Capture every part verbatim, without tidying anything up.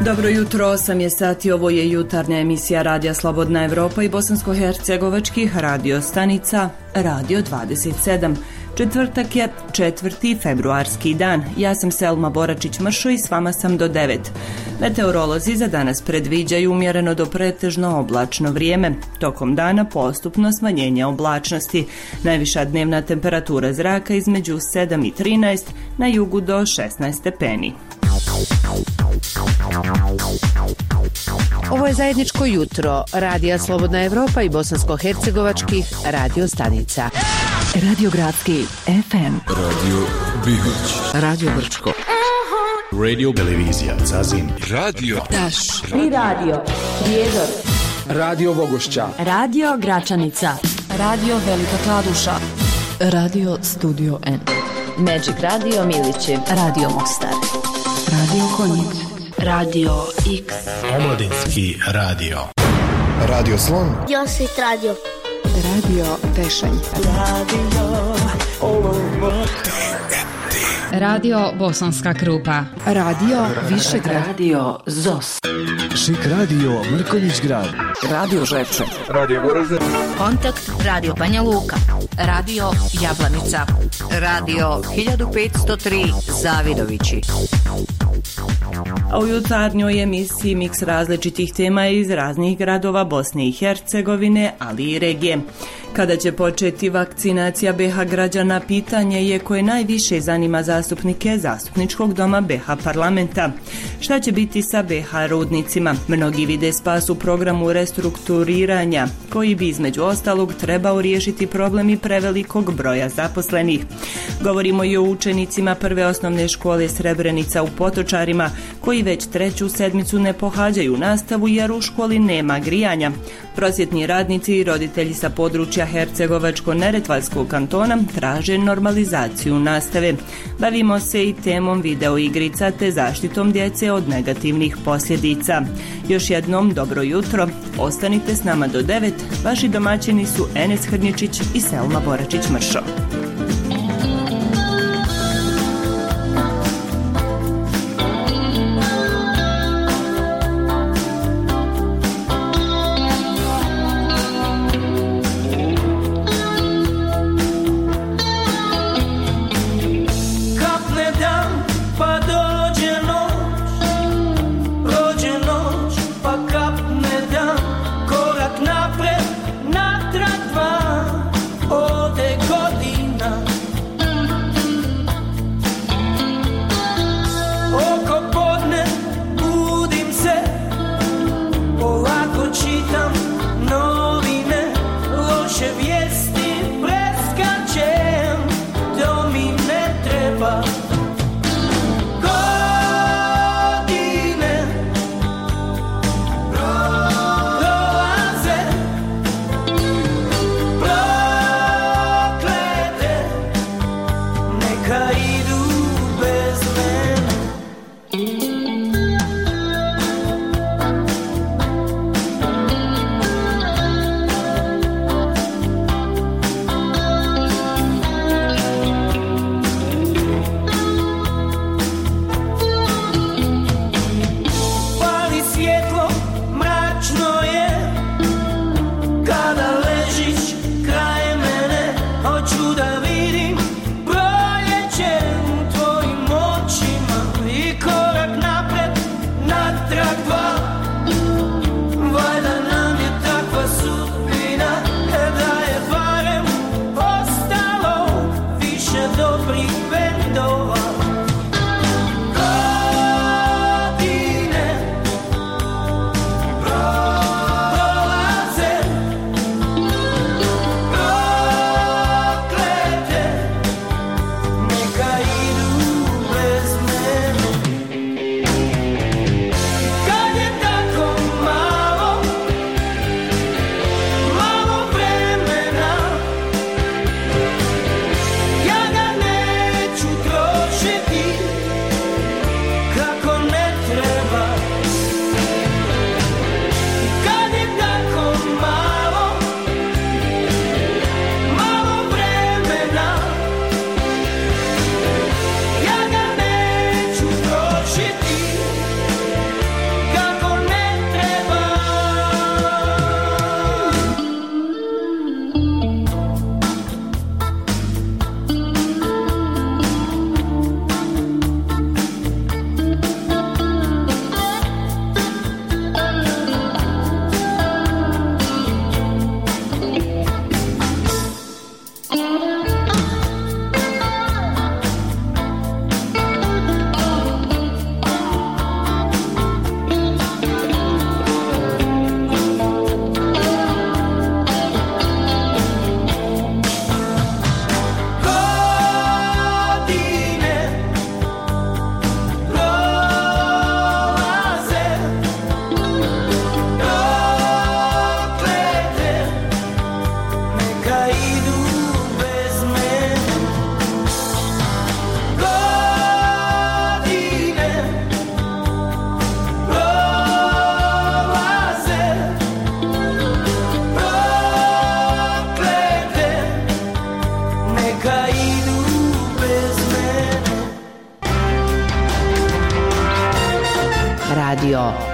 Dobro jutro, osam je sati, ovo je jutarnja emisija Radija Slobodna Evropa i bosansko-hercegovačkih radio stanica Radio dvadeset sedam. Četvrtak je četvrti februarski dan. Ja sam Selma Boračić-Mršo i s vama sam do devet. Meteorolozi za danas predviđaju umjereno do pretežno oblačno vrijeme. Tokom dana postupno smanjenje oblačnosti. Najviša dnevna temperatura zraka između sedam i trinaest, na jugu do šesnaest stepeni. Ovo je zajedničko jutro Radija Slobodna Evropa i bosansko-hercegovačkih radio stanica. Radio Gradski F M, Radio Bihoć, Radio Brčko, Radio Televizija Zazin, Radio Taš, Tri radio Prijedor, Radio Bogošća, Radio Gračanica, Radio Velika Kladuša, Radio Studio N, Magic Radio Milići, Radio Mostar, Radio Konjic, Radio X, Omladinski radio, Radio Slon, Josit Radio, Radio Tešanj, Radio Olomouc, Radio Bosanska Krupa, Radio Višegrad, Radio Zos, Šik Radio Mrkonjić Grad, Radio Žepče, Radio Goražde, Kontakt Radio Banja Luka, Radio Jablanica, Radio hiljadu petsto tri Zavidovići. A u jutarnjoj emisiji miks različitih tema iz raznih gradova Bosne i Hercegovine, ali i regije. Kada će početi vakcinacija B H građana, pitanje je koje najviše zanima zastupnike Zastupničkog doma B H parlamenta. Šta će biti sa B H rudnicima? Mnogi vide spas u programu restrukturiranja, koji bi između ostalog trebao riješiti problem i prevelikog broja zaposlenih. Govorimo i o učenicima prve osnovne škole Srebrenica u Potočarima, koji već treću sedmicu ne pohađaju nastavu jer u školi nema grijanja. Prosvjetni radnici i roditelji sa područja Hercegovačko-Neretvanskog kantona traže normalizaciju nastave. Bavimo se i temom videoigrica te zaštitom djece od negativnih posljedica. Još jednom dobro jutro, ostanite s nama do devet. Vaši domaćini su Enes Hrnječić i Selma Boračić-Mršo. Korak napred, natrag dva, ode godina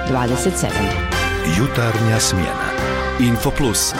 dvadeset sedam. Jutarnja smjena. Info Plus.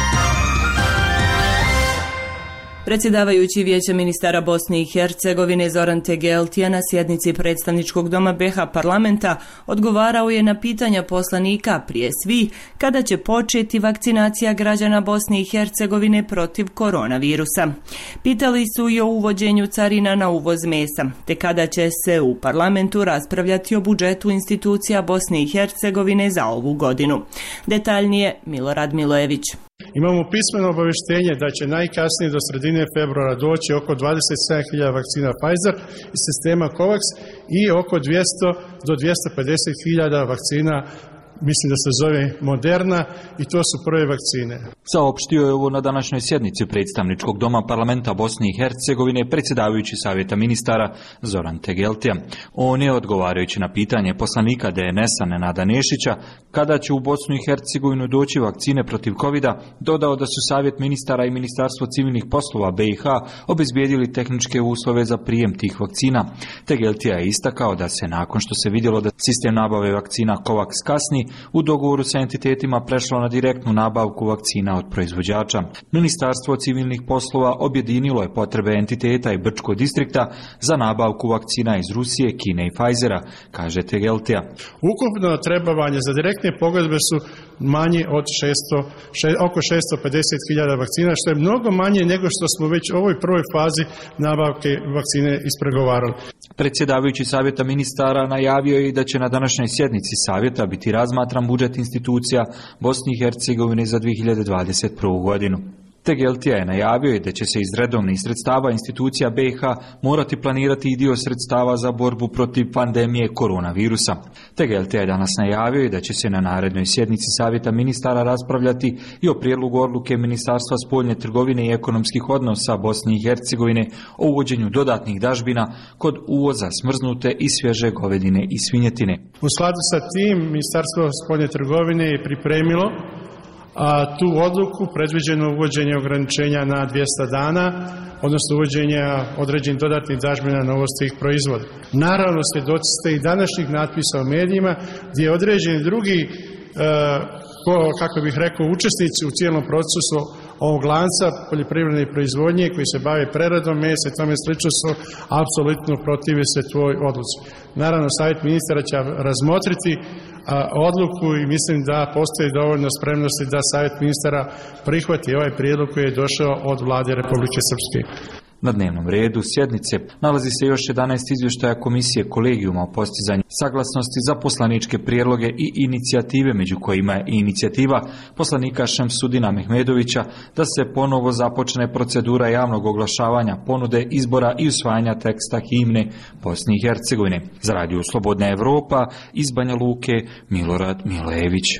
Predsjedavajući Vijeća ministara Bosne i Hercegovine Zoran Tegeltija na sjednici predstavničkog doma be ha parlamenta odgovarao je na pitanja poslanika prije svih kada će početi vakcinacija građana Bosne i Hercegovine protiv koronavirusa. Pitali su i o uvođenju carina na uvoz mesa, te kada će se u parlamentu raspravljati o budžetu institucija Bosne i Hercegovine za ovu godinu. Detaljnije Milorad Milojević. Imamo pismeno obavještenje da će najkasnije do sredine februara doći oko dvadeset sedam hiljada vakcina Pfizer iz sistema COVAX i oko dvjesto do dvjesto pedeset hiljada vakcina, mislim da se zove Moderna, i to su prve vakcine. Saopštio je ovo na današnjoj sjednici predstavničkog doma parlamenta Bosne i Hercegovine predsjedavajući savjeta ministara Zoran Tegeltija. On je, odgovarajući na pitanje poslanika de en es-a Nenada Nešića kada će u Bosnu i Hercegovinu doći vakcine protiv kovida, dodao da su savjet ministara i ministarstvo civilnih poslova be i ha obezbijedili tehničke uslove za prijem tih vakcina. Tegeltija je istakao da se nakon što se vidjelo da sistem nabave vakcina COVAX kasni, u dogovoru sa entitetima prešlo na direktnu nabavku vakcina od proizvođača. Ministarstvo civilnih poslova objedinilo je potrebe entiteta i Brčkog distrikta za nabavku vakcina iz Rusije, Kine i Pfizera, kaže Tegeltija. Ukupno trebovanje za direktne pogodbe su manje od šesto, še, oko šesto pedeset hiljada vakcina, što je mnogo manje nego što smo već u ovoj prvoj fazi nabavke vakcine ispregovarali. Predsjedavajući savjeta ministara najavio je i da će na današnjoj sjednici savjeta biti razmatran budžet institucija Bosne i Hercegovine za dvije hiljade dvadeset prvu godinu. Tegeltija je najavio i da će se iz redovnih sredstava institucija be i ha morati planirati i dio sredstava za borbu protiv pandemije koronavirusa. Tegeltija je danas najavio i da će se na narednoj sjednici savjeta ministara raspravljati i o prijedlogu odluke Ministarstva spoljne trgovine i ekonomskih odnosa Bosne i Hercegovine o uvođenju dodatnih dažbina kod uvoza smrznute i svježe govedine i svinjetine. U skladu sa tim, Ministarstvo spoljne trgovine je pripremilo a tu odluku predviđeno uvođenje ograničenja na dvjesto dana, odnosno uvođenja određenih dodatnih dažbina na uvoz tih proizvoda. Naravno, svjedoci ste i današnjih natpisa u medijima gdje određeni drugi, e, ko, kako bih rekao, učesnici u cijelom procesu ovog lanca poljoprivredne proizvodnje koji se bave preradom mesa i tome slično su apsolutno protive se tvoj odluci. Naravno, savjet ministara će razmotriti odluku i mislim da postoji dovoljno spremnosti da savjet ministara prihvati ovaj prijedlog koji je došao od vlade Republike Srpske. Na dnevnom redu sjednice nalazi se još jedanaest izvještaja Komisije kolegijuma o postizanju saglasnosti za poslaničke prijedloge i inicijative, među kojima je i inicijativa poslanika Šemsudina Mehmedovića da se ponovo započne procedura javnog oglašavanja ponude, izbora i usvajanja teksta himne Bosne i Hercegovine. Za Radio Slobodna Evropa iz Banja Luke Milorad Milojević.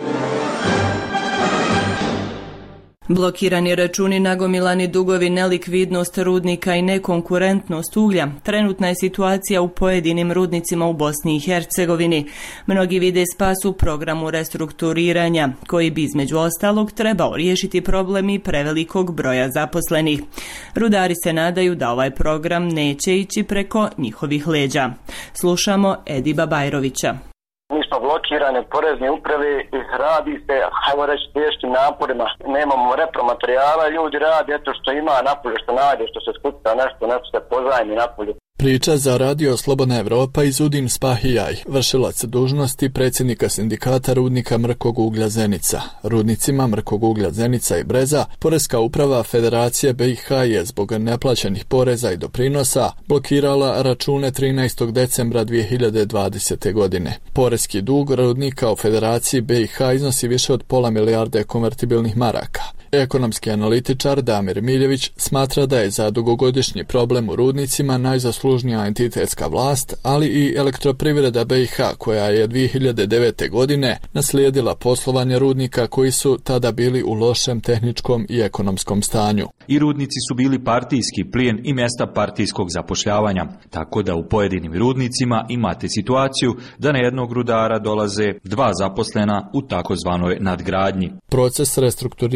Blokirani računi, nagomilani dugovi, nelikvidnost rudnika i nekonkurentnost uglja. Trenutna je situacija u pojedinim rudnicima u Bosni i Hercegovini. Mnogi vide spas u programu restrukturiranja, koji bi između ostalog trebao riješiti problem i prevelikog broja zaposlenih. Rudari se nadaju da ovaj program neće ići preko njihovih leđa. Slušamo Ediba Bajrovića. Mi smo blokirani porezne uprave i radi se, hajmo reći, teškim naporima. Nemamo repromaterijala, ljudi radi eto što ima napolje, što nađe, što se skuca nešto, nešto se pozajmi napolje. Priča za Radio Slobodna Evropa Izudin Spahijaj, vršilac dužnosti predsjednika sindikata rudnika mrkog uglja Zenica. Rudnicima mrkog uglja Zenica i Breza, Poreska uprava Federacije be i ha je zbog neplaćenih poreza i doprinosa blokirala račune trinaestog decembra dvije hiljade dvadesete. godine. Poreski dug rudnika u Federaciji be i ha iznosi više od pola milijarde konvertibilnih maraka. Ekonomski analitičar Damir Miljević smatra da je za dugogodišnji problem u rudnicima najzaslužnija entitetska vlast, ali i elektroprivreda be i ha koja je dvije hiljade devete. godine naslijedila poslovanje rudnika koji su tada bili u lošem tehničkom i ekonomskom stanju. I rudnici su bili partijski plijen i mjesta partijskog zapošljavanja, tako da u pojedinim rudnicima imate situaciju da na jednog rudara dolaze dva zaposlena u takozvanoj nadgradnji. Proces restrukturiranja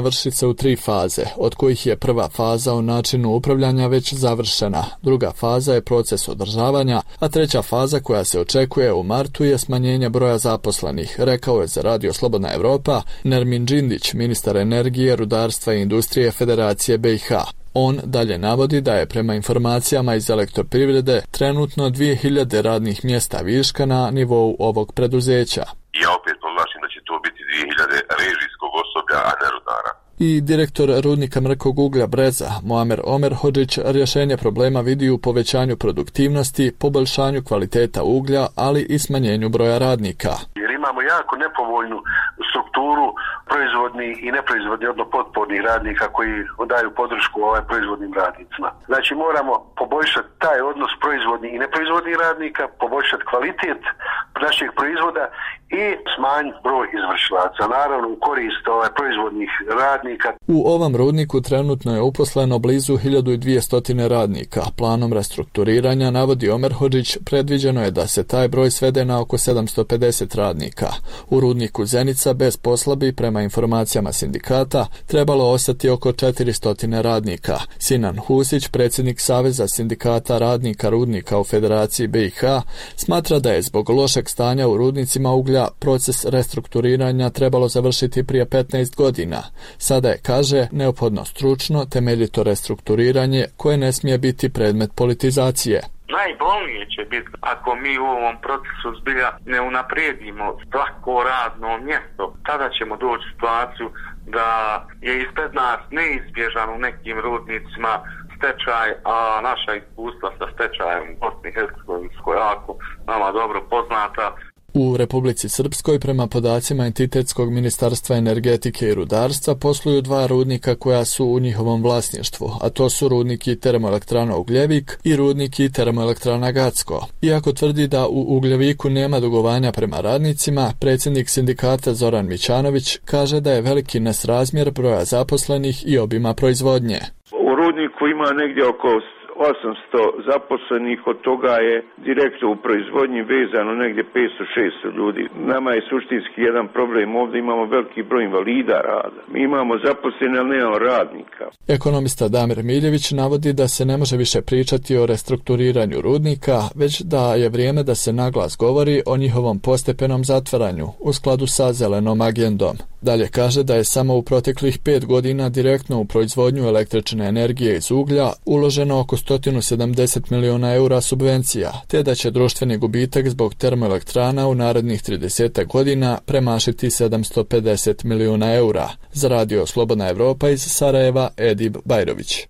vršit se u tri faze, od kojih je prva faza o načinu upravljanja već završena, druga faza je proces održavanja, a treća faza koja se očekuje u martu je smanjenje broja zaposlenih, rekao je za Radio Slobodna Evropa Nermin Džindić, ministar energije, rudarstva i industrije Federacije B i H. On dalje navodi da je prema informacijama iz elektroprivrede trenutno dvije hiljade radnih mjesta viška na nivou ovog preduzeća. Ja opet podvlačim da će to biti dvije hiljade režijskog osoblja, a ne rudara. I direktor rudnika mrkog uglja Breza, Muamer Omer Hodžić, rješenje problema vidi u povećanju produktivnosti, poboljšanju kvaliteta uglja, ali i smanjenju broja radnika. Jer imamo jako nepovoljnu strukturu proizvodnih i neproizvodnih, odnosno potpornih radnika koji daju podršku ovaj proizvodnim radnicima. Znači moramo poboljšati taj odnos proizvodnih i neproizvodnih radnika, poboljšati kvalitet naših proizvoda i smanjiti broj izvršilaca, naravno u korist ovaj proizvodnih radnika. U ovom rudniku trenutno je uposleno blizu hiljadu dvjesto radnika. Planom restrukturiranja, navodi Omer Hodžić, predviđeno je da se taj broj svede na oko sedamsto pedeset radnika. U rudniku Zenica bez posla bi, prema informacijama sindikata, trebalo ostati oko četiristo radnika. Sinan Husić, predsjednik Saveza sindikata radnika rudnika u Federaciji B i H, smatra da je zbog lošeg stanja u rudnicima uglja proces restrukturiranja trebalo završiti prije petnaest godina. Sada je, kaže, neophodno stručno, temeljito restrukturiranje koje ne smije biti predmet politizacije. Najbolnije će biti ako mi u ovom procesu zbilja ne unaprijedimo svako radno mjesto. Tada ćemo doći u situaciju da je ispred nas neizbježan u nekim rudnicima stečaj, a naša iskustva sa stečajem u Bosni i Hercegovini su jako nama dobro poznata. U Republici Srpskoj, prema podacima Entitetskog ministarstva energetike i rudarstva, posluju dva rudnika koja su u njihovom vlasništvu, a to su rudniki termoelektrana Ugljevik i rudniki termoelektrana Gacko. Iako tvrdi da u Ugljeviku nema dugovanja prema radnicima, predsjednik sindikata Zoran Mićanović kaže da je veliki nesrazmjer broja zaposlenih i obima proizvodnje. U rudniku ima negdje oko osamsto zaposlenih, od toga je direktno u proizvodnji vezano negdje petsto šesto ljudi. Nama je suštinski jedan problem, ovdje imamo veliki broj invalida rada. Mi imamo zaposlene, ali nemamo radnika. Ekonomista Damir Miljević navodi da se ne može više pričati o restrukturiranju rudnika, već da je vrijeme da se naglas govori o njihovom postepenom zatvaranju u skladu sa zelenom agendom. Dalje kaže da je samo u proteklih pet godina direktno u proizvodnju električne energije iz uglja uloženo oko sto sedamdeset miliona eura subvencija, te da će društveni gubitak zbog termoelektrana u narednih trideset godina premašiti sedamsto pedeset miliona eura. Za Radio Slobodna Evropa iz Sarajeva, Edib Bajrović.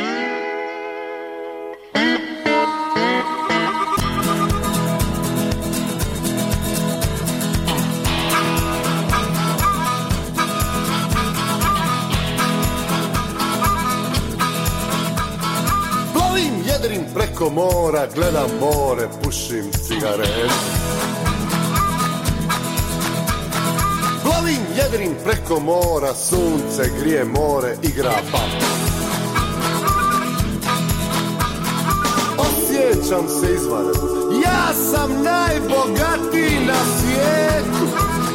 Preko mora, gledam more, pušim cigaret. Plovim, jedrim preko mora, sunce grije more, igra pap. Osjećam se izvanredno, ja sam najbogatiji na svijetu.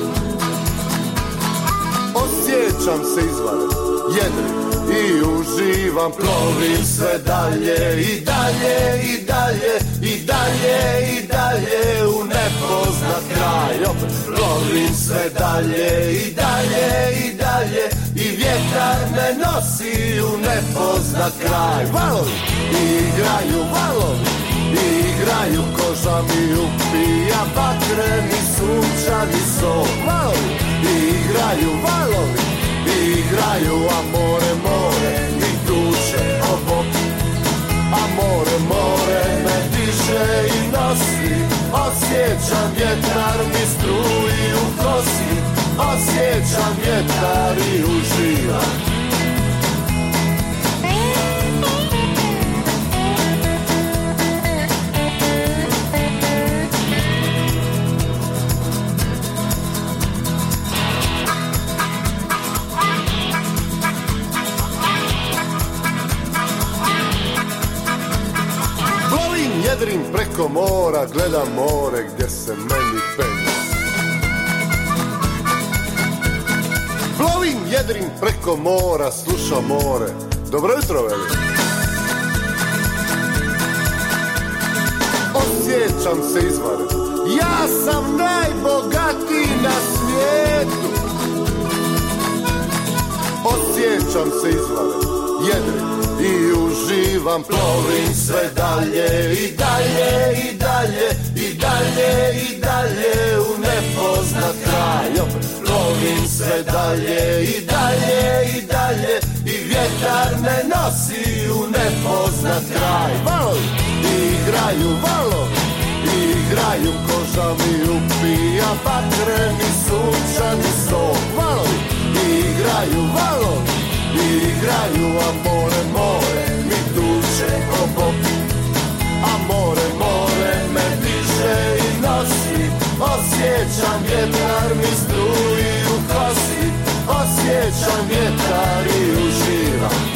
Osjećam se izvanredno, jedrim i uživam, plovim sve dalje i dalje i dalje i dalje i dalje u nepoznat kraj. Opet plovim sve dalje i dalje i dalje i vjetar me nosi u nepoznat kraj. Valovi igraju, valovi igraju, koža mi upija bakreni sunčani sol. Valovi igraju, valovi igraju, a more, more i tuče obok. A more, more me diže i nosi, osjećam vjetar mi struji u kosi, osjećam vjetar i uživam. Jedrim preko mora, gledam more gdje se meni penje. Plovim, jedrim preko mora, slušam more. Dobro jutro, veli. Osjećam se izvanredno. Ja sam najbogatiji na svijetu. Osjećam se izvanredno. Jedrim i uživam, plovim sve dalje i dalje i dalje i dalje i dalje u nepoznat kraj. Plovim sve dalje i dalje i dalje i vjetar me nosi u nepoznat kraj. Valovi igraju, valovi igraju, koža mi upija bakreni sunčani sok. Valovi igraju, valovi igraju, a more, more mi tuče ko bok. A more, more me diže i nosi. Osjećam vjetar mi struji u kosi. Osjećam vjetar i uživam.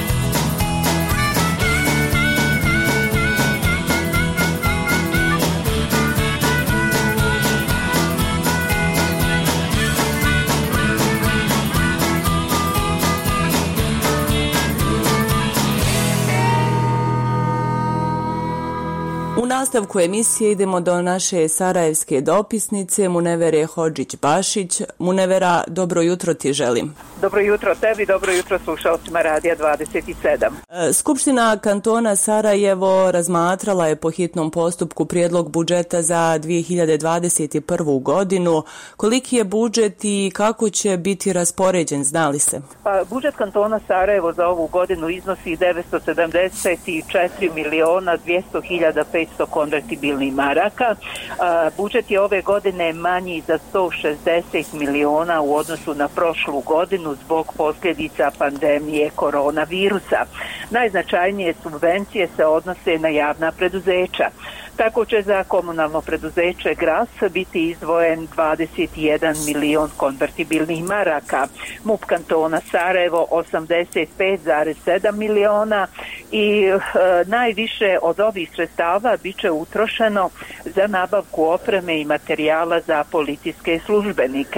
U nastavku emisije idemo do naše sarajevske dopisnice Munevere Hodžić-Bašić. Munevera, dobro jutro ti želim. Dobro jutro tebi, dobro jutro slušalcima Radija dvadeset sedam. Skupština kantona Sarajevo razmatrala je po hitnom postupku prijedlog budžeta za dvije hiljade dvadeset prvu. godinu. Koliki je budžet i kako će biti raspoređen, zna li se? Pa, budžet kantona Sarajevo za ovu godinu iznosi devetsto sedamdeset četiri miliona dvjesto hiljada petsto konvertibilnih maraka. A, budžet je ove godine manji za sto šezdeset miliona u odnosu na prošlu godinu zbog posljedica pandemije koronavirusa. Najznačajnije subvencije se odnose na javna preduzeća. Tako će za komunalno preduzeće Gras biti izdvojen dvadeset jedan milion konvertibilnih maraka, M U P kantona Sarajevo osamdeset pet zarez sedam miliona i e, najviše od ovih sredstava bit će utrošeno za nabavku opreme i materijala za policijske službenike.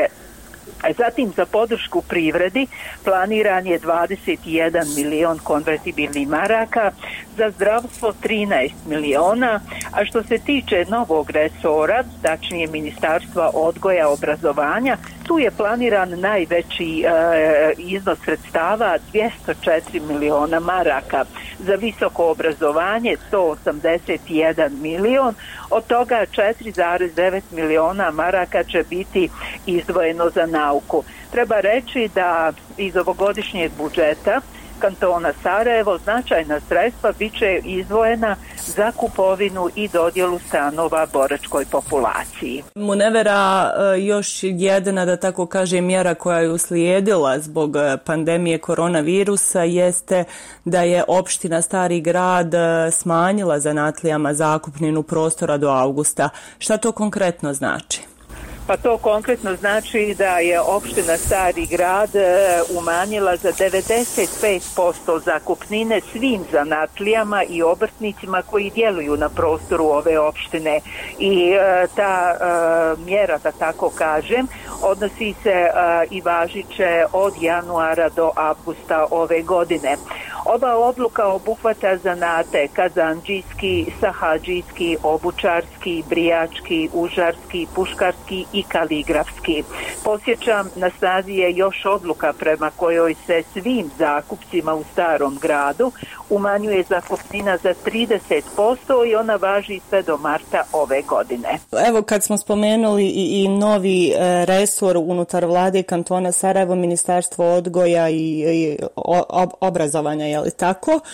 Zatim za podršku privredi planiran je dvadeset jedan milion konvertibilnih maraka, za zdravstvo trinaest miliona, a što se tiče novog resora, tačnije Ministarstva odgoja i obrazovanja, tu je planiran najveći e, iznos sredstava dvjesto četiri miliona maraka. Za visoko obrazovanje sto osamdeset jedan milion, od toga četiri zarez devet miliona maraka će biti izdvojeno za nauku. Treba reći da iz ovogodišnjeg budžeta kantona Sarajevo značajna sredstva bit će izdvojena za kupovinu i dodjelu stanova boračkoj populaciji. Munevera, još jedna, da tako kaže, mjera koja je uslijedila zbog pandemije koronavirusa jeste da je opština Stari Grad smanjila zanatlijama zakupninu prostora do avgusta. Šta to konkretno znači? Pa to konkretno znači da je opština Stari Grad e, umanjila za devedeset pet posto zakupnine svim zanatlijama i obrtnicima koji djeluju na prostoru ove opštine. I e, ta e, mjera, da tako kažem, odnosi se e, i važit će od januara do avgusta ove godine. Ova odluka obuhvata zanate kazandžijski, sahadžijski, obučarski, brijački, užarski, puškarski i kaligrafski. Podsjećam, na snazi je još odluka prema kojoj se svim zakupcima u Starom Gradu umanjuje zakupnina za trideset posto i ona važi sve do marta ove godine. Evo, kad smo spomenuli i, i novi e, resor unutar vlade kantona Sarajevo, Ministarstvo odgoja i, i ob, obrazovanja, je li tako? E,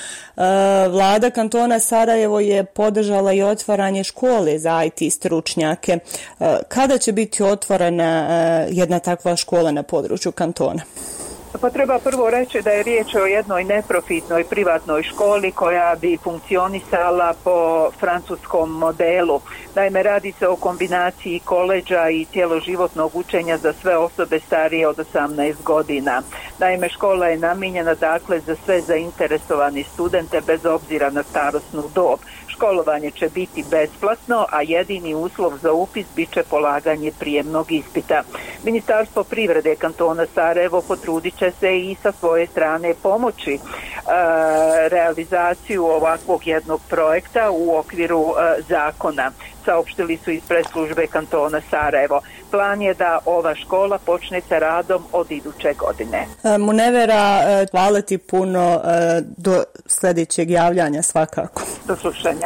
vlada kantona Sarajevo je podržala i otvaranje škole za I T stručnjake. E, kada će biti otvorena e, jedna takva škola na području kantona? Pa treba prvo reći da je riječ o jednoj neprofitnoj privatnoj školi koja bi funkcionisala po francuskom modelu. Naime, radi se o kombinaciji koleđa i cjeloživotnog učenja za sve osobe starije od osamnaest godina. Naime, škola je namijenjena dakle za sve zainteresovane studente bez obzira na starosnu dob. Školovanje će biti besplatno, a jedini uslov za upis bit će polaganje prijemnog ispita. Ministarstvo privrede kantona Sarajevo potrudit će se i sa svoje strane pomoći e, realizaciju ovakvog jednog projekta u okviru e, zakona, saopštili su iz pres službe kantona Sarajevo. Plan je da ova škola počne sa radom od iduće godine. Munevera, hvala ti puno, do sljedećeg javljanja svakako. Do slušanja.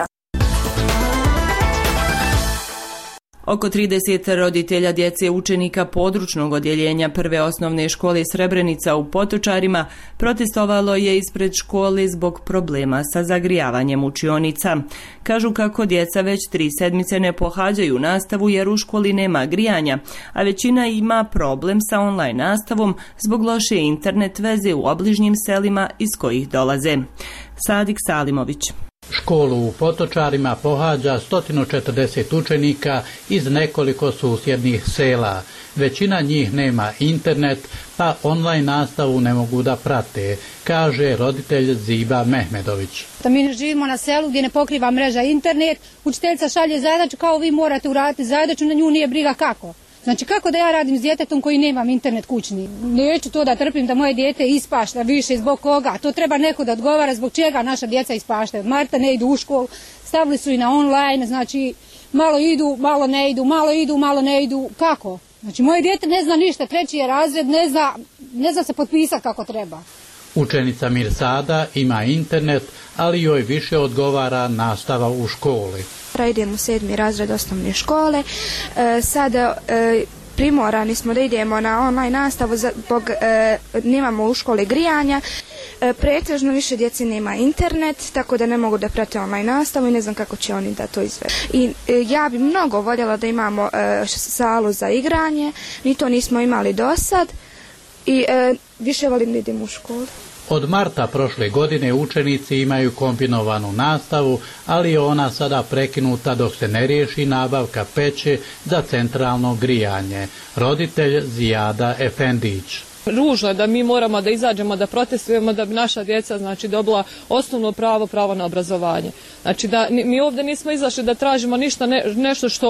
Oko trideset roditelja djece učenika područnog odjeljenja prve osnovne škole Srebrenica u Potočarima protestovalo je ispred škole zbog problema sa zagrijavanjem učionica. Kažu kako djeca već tri sedmice ne pohađaju nastavu jer u školi nema grijanja, a većina ima problem sa online nastavom zbog loše internet veze u obližnjim selima iz kojih dolaze. Sadik Salimović. Školu u Potočarima pohađa sto četrdeset učenika iz nekoliko susjednih sela. Većina njih nema internet, pa online nastavu ne mogu da prate, kaže roditelj Ziba Mehmedović. Da mi živimo na selu gdje ne pokriva mreža internet, učiteljica šalje zadaću kao vi morate uraditi zadaću, na nju nije briga kako. Znači kako da ja radim s djetetom koji nemam internet kućni? Neću to da trpim da moje dijete ispašta više zbog koga. To treba neko da odgovara zbog čega naša djeca ispaštaju. Marta ne idu u školu, stavili su i na online, znači malo idu, malo ne idu, malo idu, malo ne idu. Kako? Znači moje dijete ne zna ništa, treći je razred, ne zna, ne zna se potpisati kako treba. Učenica Mirsada ima internet, ali joj više odgovara nastava u školi. Idemo u sedmi razred osnovne škole. E, sada e, primorani smo da idemo na online nastavu zbog e, nemamo u školi grijanja. E, pretežno više djeci nema internet, tako da ne mogu da prate online nastavu i ne znam kako će oni da to izvedu. I e, ja bi mnogo voljela da imamo e, salu za igranje, ni to nismo imali do sad i e, više volim da idem u školu. Od marta prošle godine učenici imaju kombinovanu nastavu, ali je ona sada prekinuta dok se ne riješi nabavka peće za centralno grijanje. Roditelj Zijada Efendić. Ružno je da mi moramo da izađemo, da protestujemo da bi naša djeca znači dobila osnovno pravo, pravo na obrazovanje. Znači da mi ovdje nismo izašli da tražimo ništa, ne, nešto što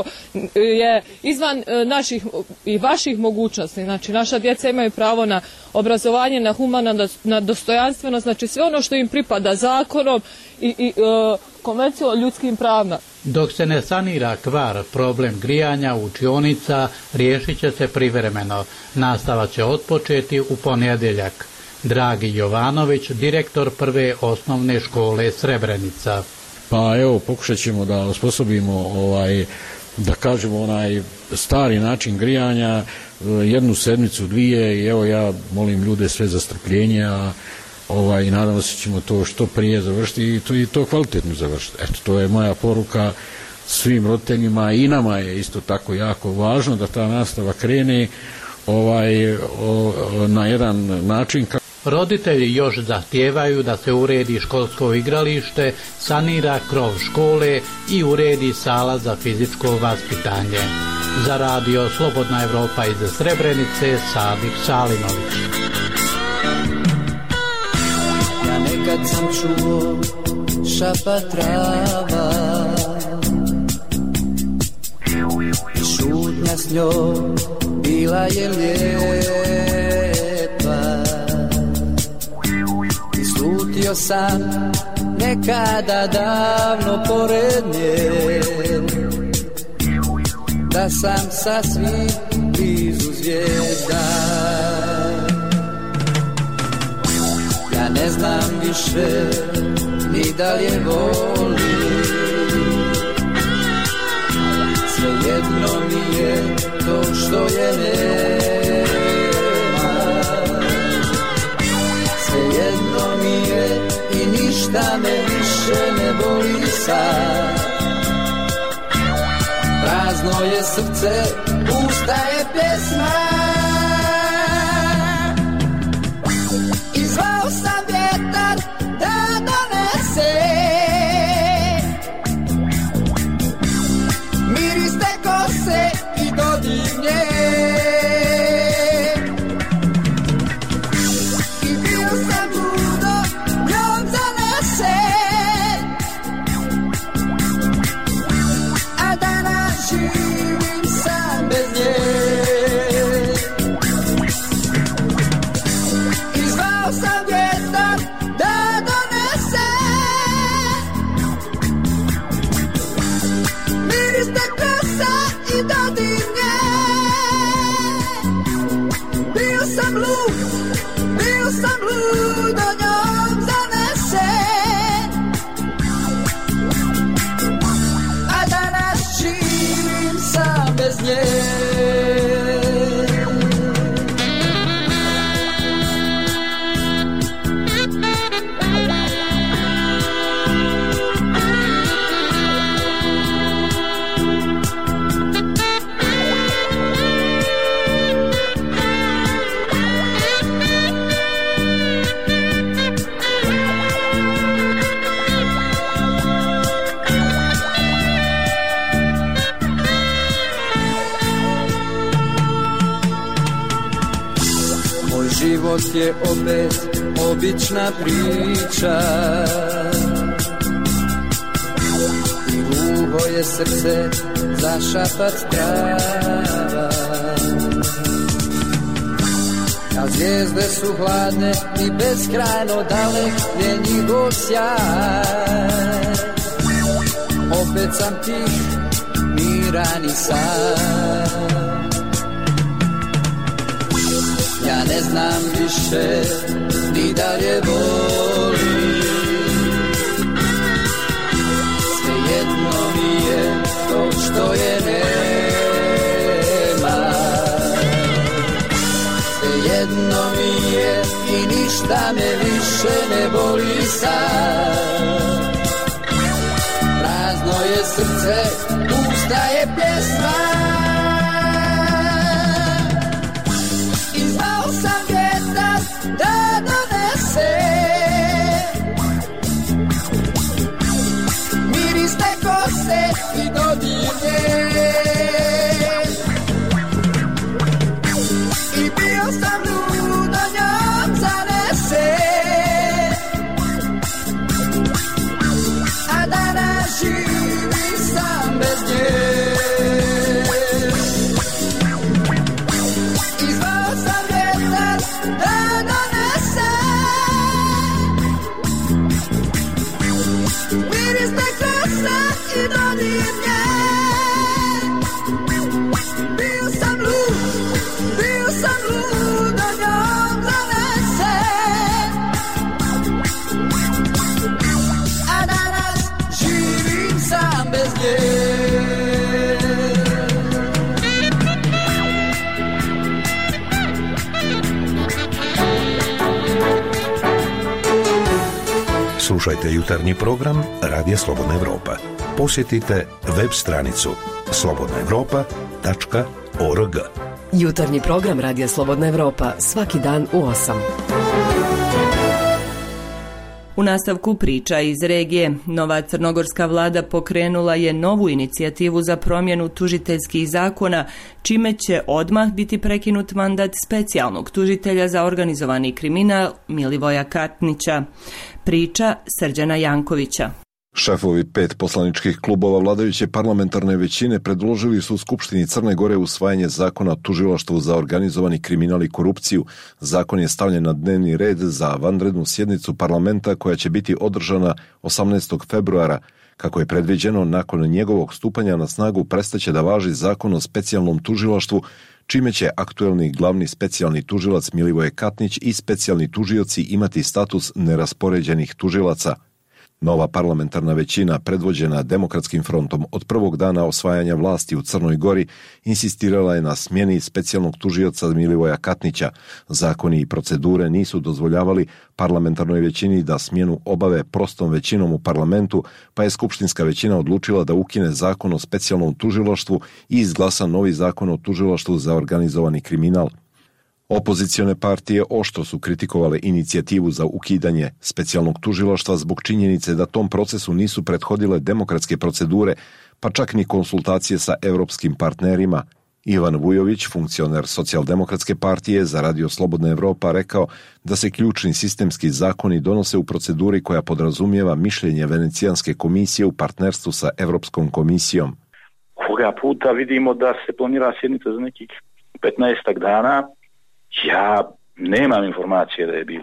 je izvan naših i vaših mogućnosti. Znači naša djeca imaju pravo na obrazovanje, na humano, na dostojanstveno, znači sve ono što im pripada zakonom i, i uh, konvencijom o ljudskim pravima. Dok se ne sanira kvar, problem grijanja učionica riješit će se privremeno. Nastava će otpočeti u ponedjeljak. Dragi Jovanović, direktor prve osnovne škole Srebrenica. Pa evo, pokušat ćemo da osposobimo ovaj, da kažemo onaj stari način grijanja, jednu sedmicu, dvije, i evo ja molim ljude sve za strpljenje, a ovaj, i nadamo se ćemo to što prije završiti i to, i to kvalitetno završiti. Eto, to je moja poruka svim roditeljima i nama je isto tako jako važno da ta nastava krene ovaj, o, o, na jedan način. Roditelji još zahtijevaju da se uredi školsko igralište, sanira krov škole i uredi sala za fizičko vaspitanje. Za radio Slobodna Evropa iz Srebrenice, Sadik Salimović. Ja nekad sam čuo šapa trava i šutnja s njom bila je lijepa i slutio sam nekada davno pored nje da sam sasvim blizu zvijezda. Ja ne znam više ni da li je volim, svejedno mi je to što je nema, svejedno mi je i ništa me više ne boli sad. Prazno je srce, pusta je pjesma i zvao sam vjetar da donese miris te kose i dodir nje. I bio sam ludo njom zanesen sam vjetar da donese miris tekosa i dodir nje. Bio sam lud, bio sam lud, o njom zanesen, a danas živim sam bez nje. Život je opet obična priča i gluho je srce za šapac trava. A zvijezde su hladne i beskrajno dalek je njihov sjaj. Opet sam tih, miran i sam. Ja ne znam više ni dalje volim, svejedno mi je to što je nema. Svejedno mi je i ništa me više ne boli sad. Prazno je srce, pusta je pjesma. Da donese miris te kose i dodir nje. I bio sam lud, o njom zanesen, a danas živim sam bez nje. Izvao sam vjetar da miris te kosa i dodir nje. Bio sam lud, bio sam lud, o njom zanesen, a danas živim sam bez nje. Slušajte jutarnji program Radija Slobodna Evropa. Posjetite web stranicu slobodna evropa tačka org. Jutarnji program Radija Slobodna Evropa svaki dan u osam. U nastavku priča iz regije, nova crnogorska vlada pokrenula je novu inicijativu za promjenu tužiteljskih zakona, čime će odmah biti prekinut mandat specijalnog tužitelja za organizovani kriminal Milivoja Katnića. Priča Srđana Jankovića. Šefovi pet poslaničkih klubova vladajuće parlamentarne većine predložili su u Skupštini Crne Gore usvajanje zakona o tužilaštvu za organizovani kriminal i korupciju. Zakon je stavljen na dnevni red za vanrednu sjednicu parlamenta koja će biti održana osamnaestog februara. Kako je predviđeno, nakon njegovog stupanja na snagu prestaće da važi zakon o specijalnom tužilaštvu, čime će aktuelni glavni specijalni tužilac Milivoje Katnić i specijalni tužioci imati status neraspoređenih tužilaca. Nova parlamentarna većina, predvođena Demokratskim frontom od prvog dana osvajanja vlasti u Crnoj Gori, insistirala je na smjeni specijalnog tužioca Milivoja Katnića. Zakoni i procedure nisu dozvoljavali parlamentarnoj većini da smjenu obave prostom većinom u parlamentu, pa je skupštinska većina odlučila da ukine zakon o specijalnom tužilaštvu i izglasa novi zakon o tužilaštvu za organizovani kriminal. Opozicione partije oštro su kritikovale inicijativu za ukidanje specijalnog tužilaštva zbog činjenice da tom procesu nisu prethodile demokratske procedure, pa čak ni konsultacije sa europskim partnerima. Ivan Vujović, funkcioner Socijaldemokratske partije za Radio Slobodna Evropa, rekao da se ključni sistemski zakoni donose u proceduri koja podrazumijeva mišljenje Venecijanske komisije u partnerstvu sa Europskom komisijom. Ovoga puta vidimo da se planira sjednica za nekih petnaestak dana. Ja nemam informacije da je bilo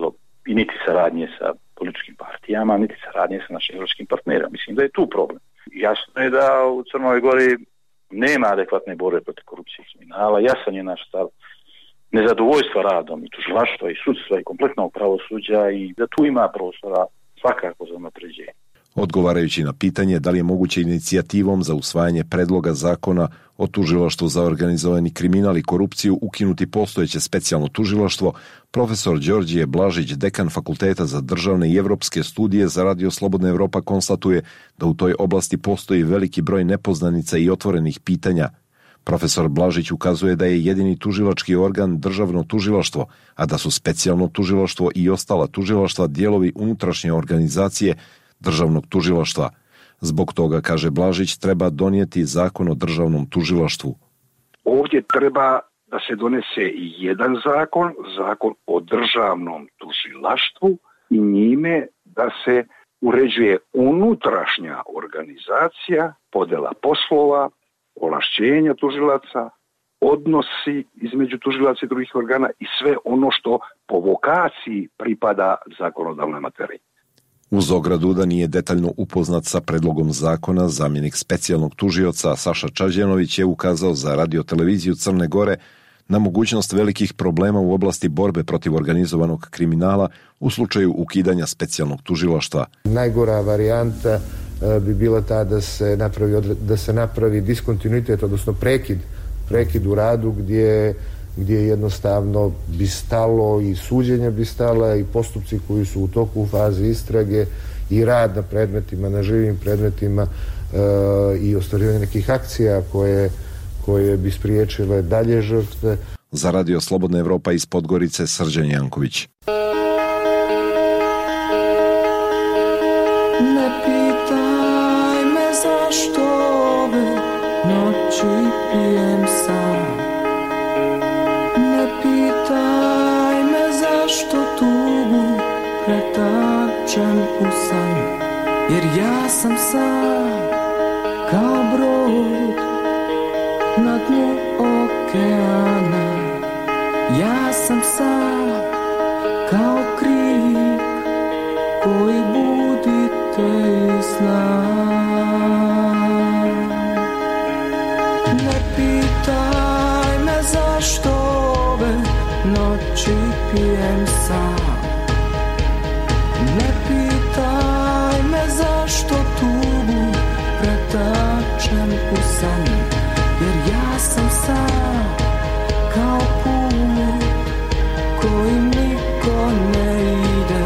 i niti saradnje sa političkim partijama, niti saradnje sa našim evropskim partnerima. Mislim da je tu problem. Jasno je da u Crnoj Gori nema adekvatne borbe protiv korupcije i kriminala. Jasan je naš stav nezadovoljstva radom i tužilaštva i sudstva i kompletnog pravosuđa i da tu ima prostora svakako za unapređenje. Odgovarajući na pitanje da li je moguće inicijativom za usvajanje predloga zakona o tužilaštvu za organizovani kriminal i korupciju ukinuti postojeće specijalno tužilaštvo, profesor Đorđije Blažić, dekan Fakulteta za državne i evropske studije za Radio Slobodna Evropa, konstatuje da u toj oblasti postoji veliki broj nepoznanica i otvorenih pitanja. Profesor Blažić ukazuje da je jedini tužilački organ državno tužilaštvo, a da su specijalno tužilaštvo i ostala tužilaštva dijelovi unutrašnje organizacije državnog tužilaštva. Zbog toga, kaže Blažić, treba donijeti zakon o državnom tužilaštvu. Ovdje treba da se donese jedan zakon, zakon o državnom tužilaštvu i njime da se uređuje unutrašnja organizacija, podela poslova, ovlašćenja tužilaca, odnosi između tužilaca i drugih organa i sve ono što po vokaciji pripada zakonodavnoj materiji. Uz ogradu da nije detaljno upoznat sa predlogom zakona, zamjenik specijalnog tužioca Saša Čađenović je ukazao za radioteleviziju Crne Gore na mogućnost velikih problema u oblasti borbe protiv organizovanog kriminala u slučaju ukidanja specijalnog tužilaštva. Najgora varijanta bi bila ta da se napravi, da se napravi diskontinuitet, odnosno prekid, prekid u radu gdje, gdje jednostavno bi stalo i suđenje bi stala i postupci koji su u toku u fazi istrage i rad na predmetima, na živim predmetima e, i ostvarivanje nekih akcija koje, koje bi spriječile dalje žrtve. Za Radio Slobodna Evropa iz Podgorice, Srđan Janković. Ne pitaj me zašto ove noći pijem sam. Ne pitaj me zašto tugu pretačem u san. Jer ja sam sam kao brod na dnu okeana. Ja sam sam kao krik koji budi te sna. Ne pitaj me zašto ove noći pijem sam. Ne pitaj me zašto tugu pretačem u san. Jer ja sam sam kao put koji niko ne ide.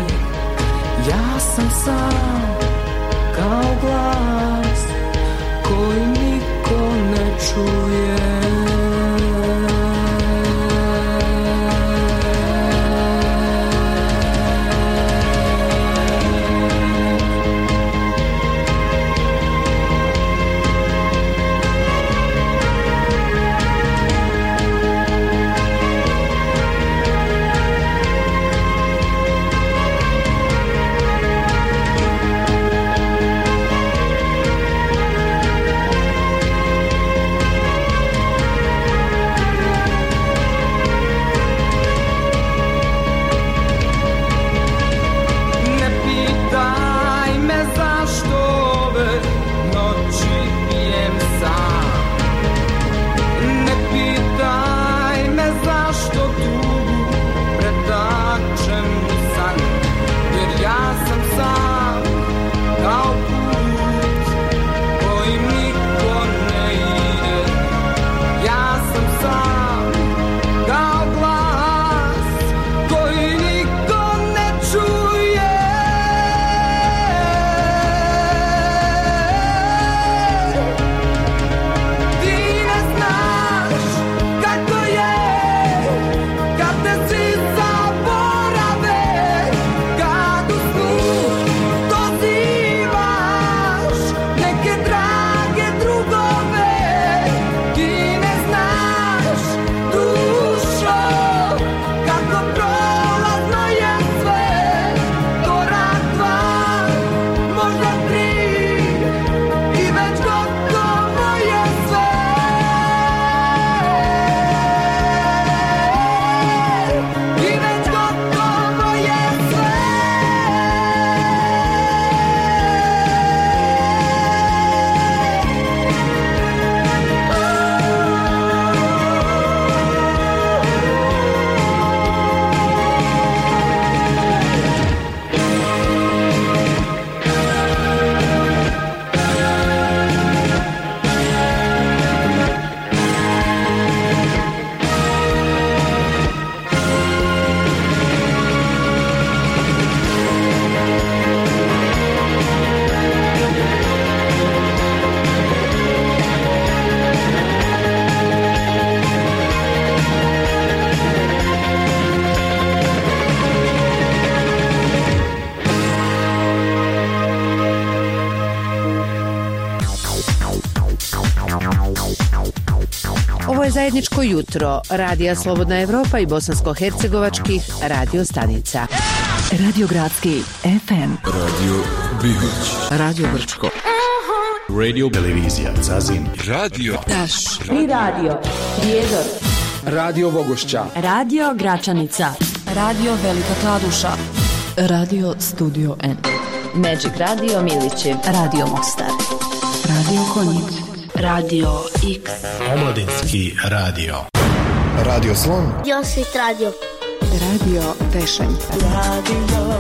Zajedničko jutro Radija Slobodna Evropa i bosansko-hercegovačkih radio stanica. Radio Gradski F M. Radio Bihać. Radio Brčko. Radio Televizija Zazin. Radio Taš. I radio Prijedor. Radio Vogošća. Radio Gračanica. Radio Velika Kladuša. Radio Studio N. Magic Radio Milići. Radio Mostar. Radio Konjic. Radio X. Omladinski radio. Radio Slon. Josit Radio. Radio Tešanj. Radio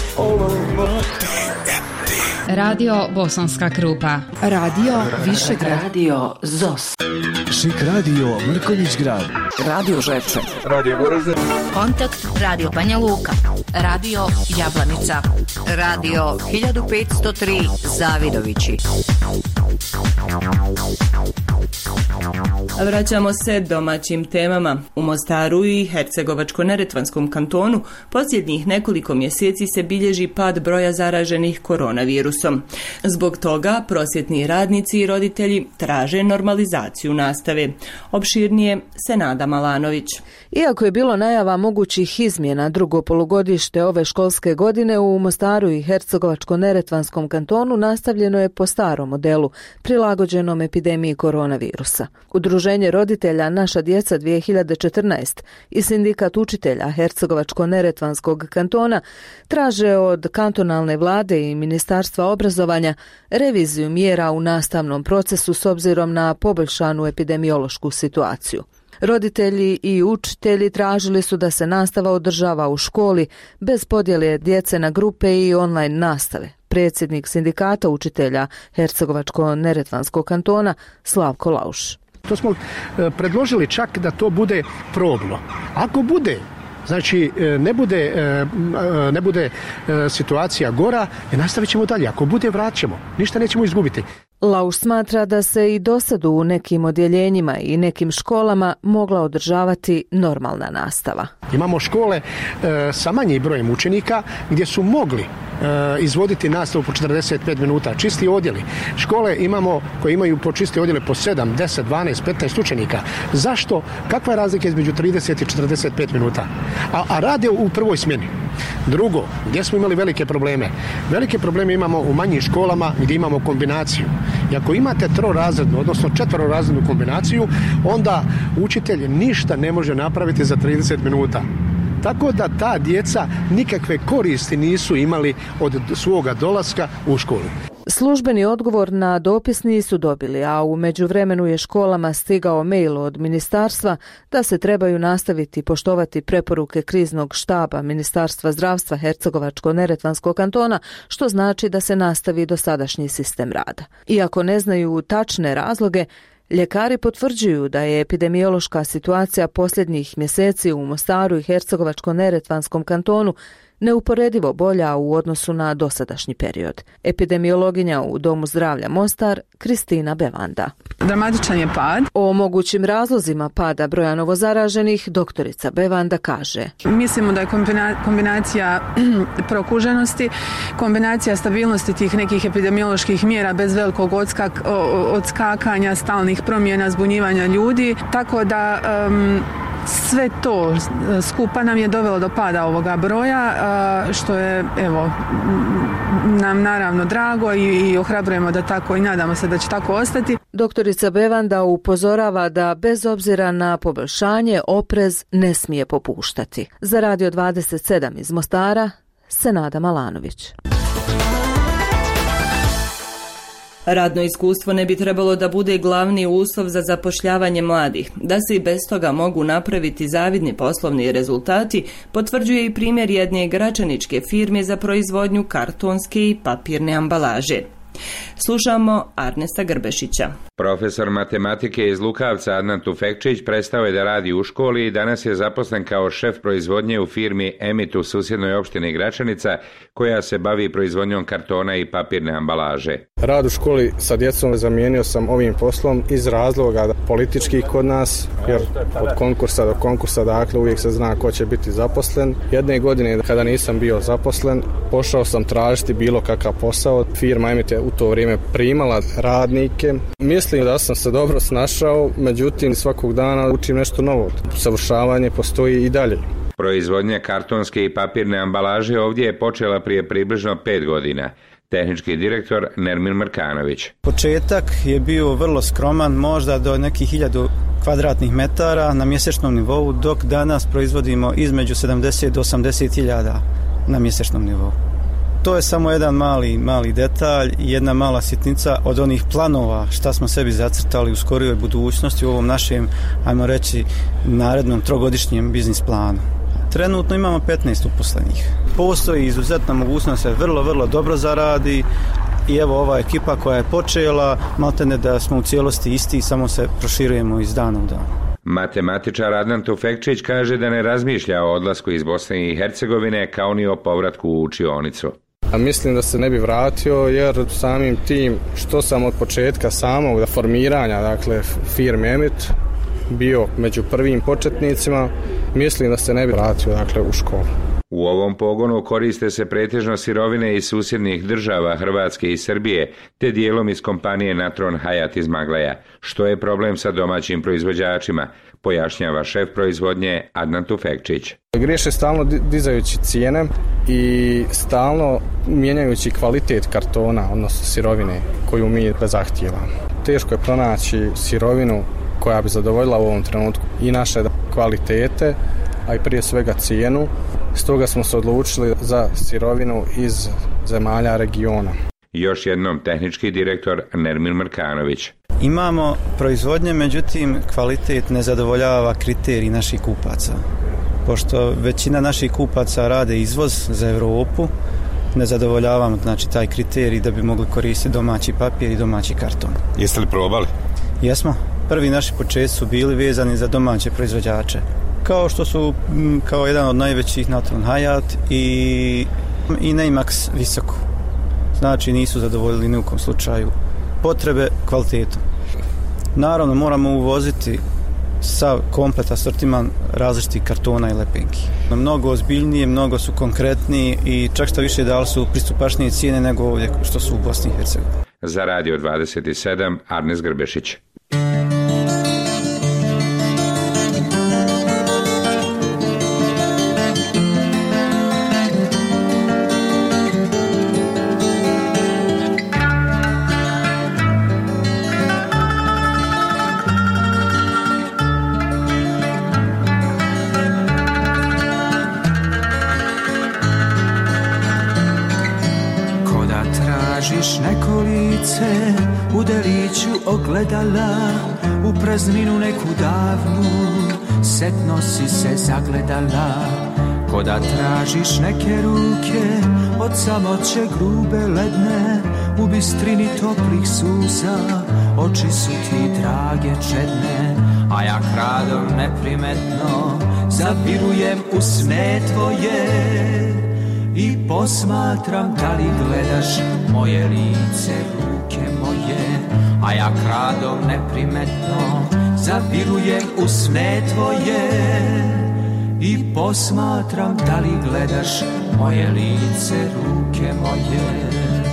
Radio Bosanska Krupa. Radio Višegrad. Radio Zos. Šik Radio Mrkonjić Grad. Radio Ževče. Radio Goražde. Kontakt Radio Banja Luka. Radio Jablanica. Radio hiljadu petsto tri Zavidovići. Vraćamo se domaćim temama. U Mostaru i Hercegovačko-neretvanskom kantonu posljednjih nekoliko mjeseci se bilježi pad broja zaraženih koronavirusom. Zbog toga prosvjetni radnici i roditelji traže normalizaciju nastave. Opširnije Senada Malanović. Iako je bilo najava mogućih izmjena drugo polugodište ove školske godine, u Mostaru i Hercegovačko-neretvanskom kantonu nastavljeno je po starom modelu, prilagođenom epidemiji koronavirusa. Udruženje roditelja Naša djeca dvije hiljade četrnaest i Sindikat učitelja Hercegovačko-neretvanskog kantona traže od kantonalne vlade i Ministarstva obrazovanja reviziju mjera u nastavnom procesu s obzirom na poboljšanu epidemiološku situaciju. Roditelji i učitelji tražili su da se nastava održava u školi bez podjele djece na grupe i online nastave. Predsjednik Sindikata učitelja Hercegovačko-neretvanskog kantona Slavko Lauš. To smo predložili čak da to bude probno. Ako bude, znači ne bude, ne bude situacija gora, nastavit ćemo dalje. Ako bude, vraćamo. Ništa nećemo izgubiti. Lauš smatra da se i dosad u nekim odjeljenjima i nekim školama mogla održavati normalna nastava. Imamo škole e, sa manjim brojem učenika gdje su mogli e, izvoditi nastavu po četrdeset pet minuta, čisti odjeli. Škole imamo koje imaju po čisti odjele po sedam, deset, dvanaest, petnaest učenika. Zašto? Kakva je razlika između trideset i četrdeset pet minuta? A, a rade u prvoj smjeni. Drugo, gdje smo imali velike probleme? Velike probleme imamo u manjim školama gdje imamo kombinaciju. I ako imate trorazrednu, odnosno četverorazrednu kombinaciju, onda učitelj ništa ne može napraviti za trideset minuta. Tako da ta djeca nikakve koristi nisu imali od svoga dolaska u školu. Službeni odgovor na dopis nisu dobili, a u međuvremenu je školama stigao mail od ministarstva da se trebaju nastaviti poštovati preporuke kriznog štaba Ministarstva zdravstva Hercegovačko-neretvanskog kantona, što znači da se nastavi dosadašnji sistem rada. Iako ne znaju tačne razloge, ljekari potvrđuju da je epidemiološka situacija posljednjih mjeseci u Mostaru i Hercegovačko-neretvanskom kantonu neuporedivo bolja u odnosu na dosadašnji period. Epidemiologinja u Domu zdravlja Mostar, Kristina Bevanda. Dramatičan je pad. O mogućim razlozima pada broja novozaraženih doktorica Bevanda kaže: Mislimo da je kombina, kombinacija prokuženosti, kombinacija stabilnosti tih nekih epidemioloških mjera bez velikog odskak, odskakanja, stalnih promjena, zbunjivanja ljudi, tako da um, sve to skupa nam je dovelo do pada ovoga broja, što je evo nam naravno drago i, i ohrabrujemo da tako i nadamo se da će tako ostati. Doktorica Bevanda upozorava da bez obzira na poboljšanje oprez ne smije popuštati. Za Radio dvadeset sedam iz Mostara, Senada Malanović. Radno iskustvo ne bi trebalo da bude glavni uslov za zapošljavanje mladih. Da se i bez toga mogu napraviti zavidni poslovni rezultati, potvrđuje i primjer jedne gračaničke firme za proizvodnju kartonske i papirne ambalaže. Slušamo Arnesta Grbešića. Profesor matematike iz Lukavca Adnan Tufekčić prestao je da radi u školi i danas je zaposlen kao šef proizvodnje u firmi Emit u susjednoj opštini Gračanica, koja se bavi proizvodnjom kartona i papirne ambalaže. Rad u školi sa djecom zamijenio sam ovim poslom iz razloga političkih kod nas, jer od konkursa do konkursa dakle uvijek se zna ko će biti zaposlen. Jedne godine kada nisam bio zaposlen, pošao sam tražiti bilo kakav posao. Firma Emit je u to vrijeme primala radnike. Mislim da sam se dobro snašao, međutim svakog dana učim nešto novo. Savršavanje postoji i dalje. Proizvodnja kartonske i papirne ambalaže ovdje je počela prije približno pet godina. Tehnički direktor Nermin Mrkanović. Početak je bio vrlo skroman, možda do nekih hiljadu kvadratnih metara na mjesečnom nivou, dok danas proizvodimo između sedamdeset do osamdeset hiljada na mjesečnom nivou. To je samo jedan mali, mali detalj i jedna mala sitnica od onih planova šta smo sebi zacrtali u skorijoj budućnosti u ovom našem, ajmo reći, narednom trogodišnjem biznis planu. Trenutno imamo petnaest uposlenih. Postoji izuzetna mogućnost da se vrlo, vrlo dobro zaradi i evo ova ekipa koja je počela, maltene da smo u cijelosti isti i samo se proširujemo iz dana u dan. Matematičar Adnan Tufekčić kaže da ne razmišlja o odlasku iz Bosne i Hercegovine kao ni o povratku u učionicu. A mislim da se ne bi vratio jer samim tim što sam od početka samog formiranja, dakle firme Emit, bio među prvim početnicima, mislim da se ne bi vratio dakle u školu. U ovom pogonu koriste se pretežno sirovine iz susjednih država Hrvatske i Srbije, te dijelom iz kompanije Natron Hayat iz Maglaja. Što je problem sa domaćim proizvođačima, pojašnjava šef proizvodnje Adnan Tufekčić. Griješe stalno dizajući cijene i stalno mijenjajući kvalitet kartona, odnosno sirovine koju mi zahtijevamo. Teško je pronaći sirovinu koja bi zadovoljila u ovom trenutku i naše kvalitete, a i prije svega cijenu. Stoga smo se odlučili za sirovinu iz zemalja regiona. Još jednom tehnički direktor Nermin Mrkanović. Imamo proizvodnje, međutim kvalitet ne zadovoljava kriterij naših kupaca. Pošto većina naših kupaca rade izvoz za Europu, ne zadovoljavamo znači taj kriterij da bi mogli koristiti domaći papir i domaći karton. Jeste li probali? Jesmo. Prvi naši počeci su bili vezani za domaće proizvođače. Kao što su kao jedan od najvećih Natron Hayat i, i Neymax Visoko. Znači nisu zadovoljili ni u kom slučaju potrebe kvalitetom. Naravno moramo uvoziti sav komplet asortiman različitih kartona i lepenki. Mnogo ozbiljnije, mnogo su konkretniji i čak što više dali su pristupačnije cijene nego ovdje što su u Bosni i Hercegovini. Za Radio dvadeset sedam Arnes Grbešić. U deliću ogledala, u prazninu neku davnu, setno si se zagledala. Ko da tražiš neke ruke, od samoće grube ledne, u bistrini toplih suza, oči su ti drage čedne. A ja kradom neprimetno zapirujem u sne tvoje i posmatram da li gledaš moje lice, ruke moje. A ja kradom neprimetno zapirujem u sne tvoje i posmatram da li gledaš moje lice, ruke moje.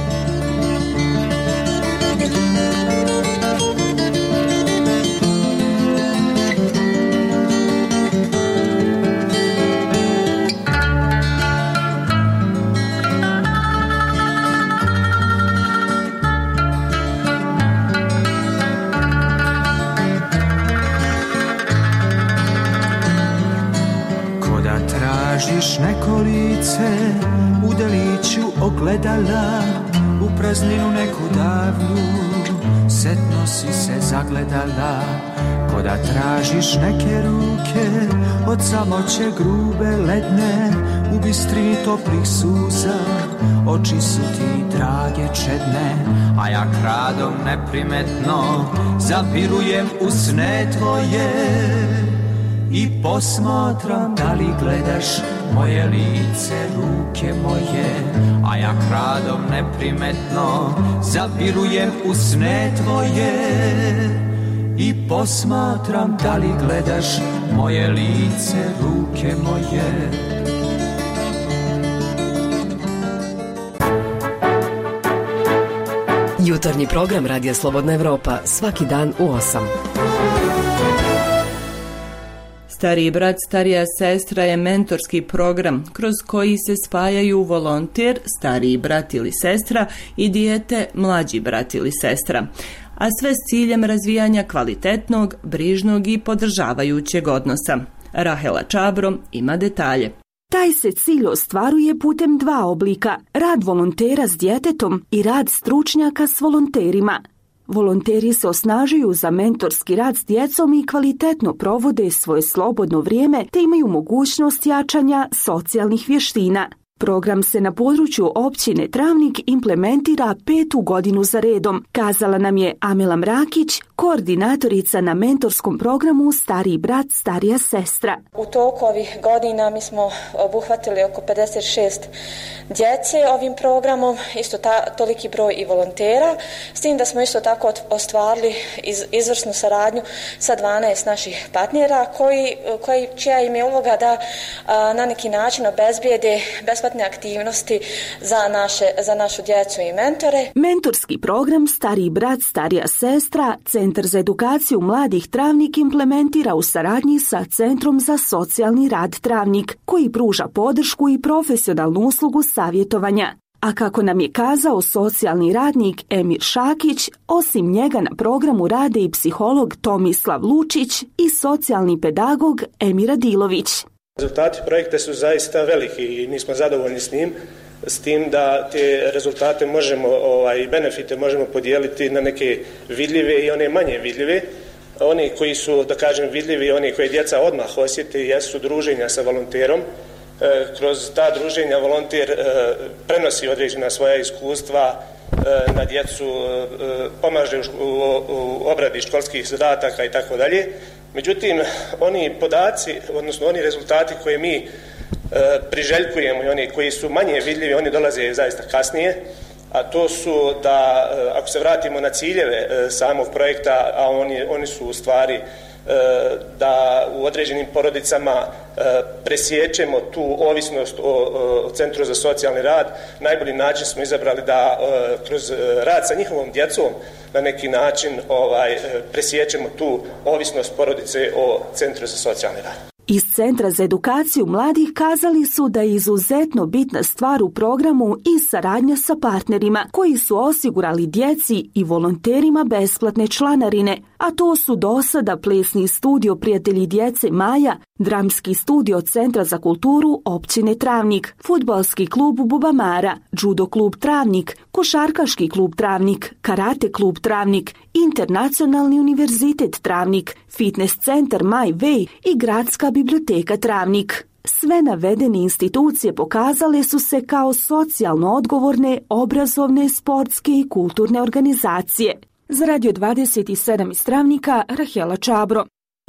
Tražiš neko lice u deliću ogledala, u prazninu neku davnu, setno si se zagledala. Ko da tražiš neke ruke, od samoće grube ledne, u bistrini toplih suza, oči su ti drage čedne. A ja kradom neprimetno zapirujem u sne tvoje i posmatram da li gledaš moje lice, ruke moje, a ja kradom neprimetno zapirujem u sne tvoje i posmatram da li gledaš moje lice, ruke moje. Jutarnji program Radija Slobodna Evropa svaki dan u osam. Stariji brat, starija sestra je mentorski program kroz koji se spajaju volonter, stariji brat ili sestra i dijete, mlađi brat ili sestra, a sve s ciljem razvijanja kvalitetnog, brižnog i podržavajućeg odnosa. Rahela Čabro ima detalje. Taj se cilj ostvaruje putem dva oblika, rad volontera s djetetom i rad stručnjaka s volonterima. Volonteri se osnažuju za mentorski rad s djecom i kvalitetno provode svoje slobodno vrijeme te imaju mogućnost jačanja socijalnih vještina. Program se na području općine Travnik implementira petu godinu za redom, kazala nam je Amela Mrakić, koordinatorica na mentorskom programu Stariji brat, starija sestra. U toku ovih godina mi smo obuhvatili oko pedeset šest djece ovim programom, isto ta, toliki broj i volontera, s tim da smo isto tako ostvarili iz, izvrsnu saradnju sa dvanaest naših partnera koji, koji, čija im je uloga da a, na neki način obezbijede besplatne aktivnosti za, naše, za našu djecu i mentore. Mentorski program Stariji brat, starija sestra Centar za edukaciju mladih Travnik implementira u saradnji sa Centrom za socijalni rad Travnik, koji pruža podršku i profesionalnu uslugu savjetovanja. A kako nam je kazao socijalni radnik Emir Šakić, osim njega na programu rade i psiholog Tomislav Lučić i socijalni pedagog Emir Adilović. Rezultati projekta su zaista veliki i mi smo zadovoljni s njim, s tim da te rezultate možemo, ovaj, benefite možemo podijeliti na neke vidljive i one manje vidljive. Oni koji su, da kažem, vidljivi, oni koji djeca odmah osjeti, jesu druženja sa volonterom. E, kroz ta druženja volonter e, prenosi određena svoja iskustva e, na djecu, e, pomaže u, u, u obradi školskih zadataka i tako dalje. Međutim, oni podaci, odnosno oni rezultati koje mi e, priželjkujemo i oni koji su manje vidljivi, oni dolaze zaista kasnije, a to su da, e, ako se vratimo na ciljeve e, samog projekta, a oni, oni su u stvari e, da u određenim porodicama e, presjećemo tu ovisnost o, o Centru za socijalni rad, najbolji način smo izabrali da e, kroz rad sa njihovom djecom na neki način ovaj, presjećemo tu ovisnost porodice o Centru za socijalni rad. Iz Centra za edukaciju mladih kazali su da je izuzetno bitna stvar u programu i saradnja sa partnerima koji su osigurali djeci i volonterima besplatne članarine, a to su do sada plesni studio Prijatelji djece Maja, dramski studio Centra za kulturu općine Travnik, fudbalski klub Bubamara, judo klub Travnik, košarkaški klub Travnik, karate klub Travnik, Internacionalni univerzitet Travnik, fitness centar My Way i gradska biblioteka Travnik. Sve navedene institucije pokazale su se kao socijalno odgovorne, obrazovne, sportske i kulturne organizacije. Za Radio dvadeset sedam iz Travnika, Rahela Čabro.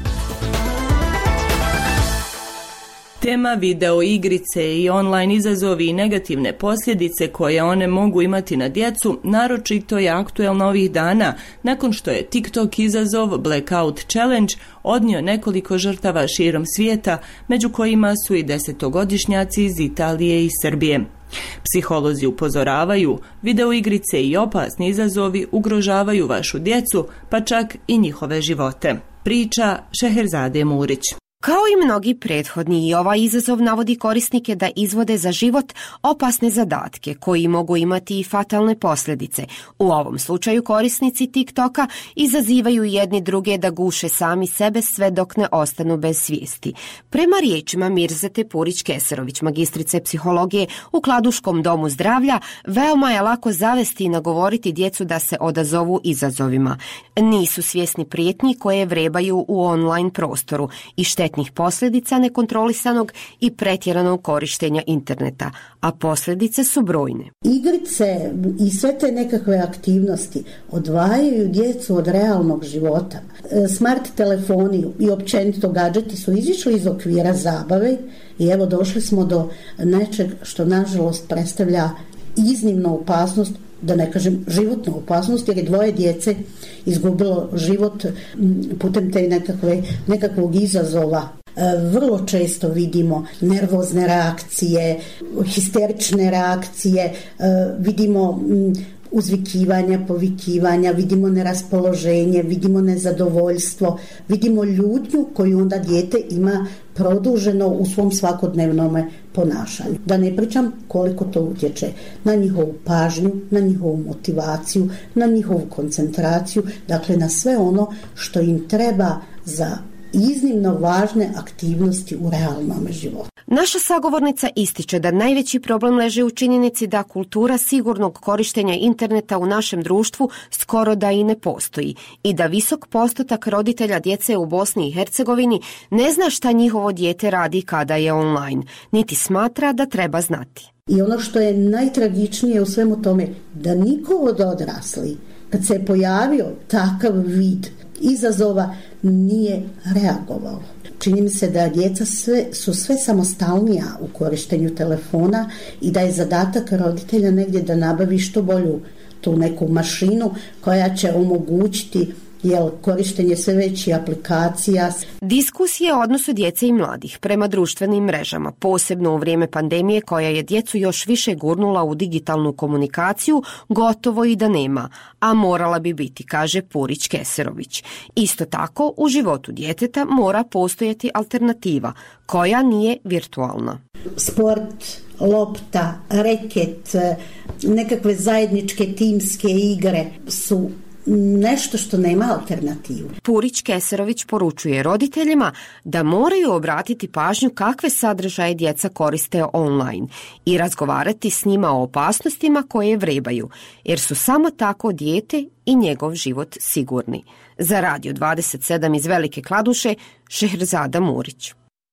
Tema video igrice i online izazovi i negativne posljedice koje one mogu imati na djecu naročito je aktuelna ovih dana nakon što je TikTok izazov Blackout Challenge odnio nekoliko žrtava širom svijeta, među kojima su i desetogodišnjaci iz Italije i Srbije. Psiholozi upozoravaju, video igrice i opasni izazovi ugrožavaju vašu djecu, pa čak i njihove živote. Priča Šeherzade Murić. Kao i mnogi prethodni, i ovaj izazov navodi korisnike da izvode za život opasne zadatke koji mogu imati i fatalne posljedice. U ovom slučaju korisnici TikToka izazivaju jedni druge da guše sami sebe sve dok ne ostanu bez svijesti. Prema riječima Mirzete Purić-Keserović, magistrice psihologije u Kladuškom domu zdravlja, veoma je lako zavesti i nagovoriti djecu da se odazovu izazovima. Nisu svjesni prijetnji koje vrebaju u online prostoru i štetnih štetnih posljedica nekontrolisanog i pretjeranog korištenja interneta, a posljedice su brojne. Igrice i sve te nekakve aktivnosti odvajaju djecu od realnog života. Smart telefoni i općenito gadžeti su izišli iz okvira zabave i evo došli smo do nečeg što nažalost predstavlja iznimnu opasnost, da ne kažem životnu opasnost, jer je dvoje djece izgubilo život putem te nekakve, nekakvog izazova. Vrlo često vidimo nervozne reakcije, histerične reakcije, vidimo uzvikivanja, povikivanja, vidimo neraspoloženje, vidimo nezadovoljstvo, vidimo ljutnju koju onda dijete ima produženo u svom svakodnevnom ponašanju. Da ne pričam koliko to utječe na njihovu pažnju, na njihovu motivaciju, na njihovu koncentraciju, dakle na sve ono što im treba za iznimno važne aktivnosti u realnom životu. Naša sagovornica ističe da najveći problem leži u činjenici da kultura sigurnog korištenja interneta u našem društvu skoro da i ne postoji i da visok postotak roditelja djece u Bosni i Hercegovini ne zna šta njihovo dijete radi kada je online, niti smatra da treba znati. I ono što je najtragičnije u svemu tome, da niko od odrasli, kad se je pojavio takav vid izazova, nije reagovao. Čini mi se da djeca sve, su sve samostalnija u korištenju telefona i da je zadatak roditelja negdje da nabavi što bolju tu neku mašinu koja će omogućiti jel, korištenje sve većih aplikacija. Diskusije o odnosu djece i mladih prema društvenim mrežama, posebno u vrijeme pandemije koja je djecu još više gurnula u digitalnu komunikaciju, gotovo i da nema, a morala bi biti, kaže Purić Keserović. Isto tako, u životu djeteta mora postojati alternativa, koja nije virtualna. Sport, lopta, reket, nekakve zajedničke timske igre su nešto što nema alternativu. Purić Keserović poručuje roditeljima da moraju obratiti pažnju kakve sadržaje djeca koriste online i razgovarati s njima o opasnostima koje vrebaju, jer su samo tako dijete i njegov život sigurni. Za Radio dvadeset sedam iz Velike Kladuše, Šehrzada Murić.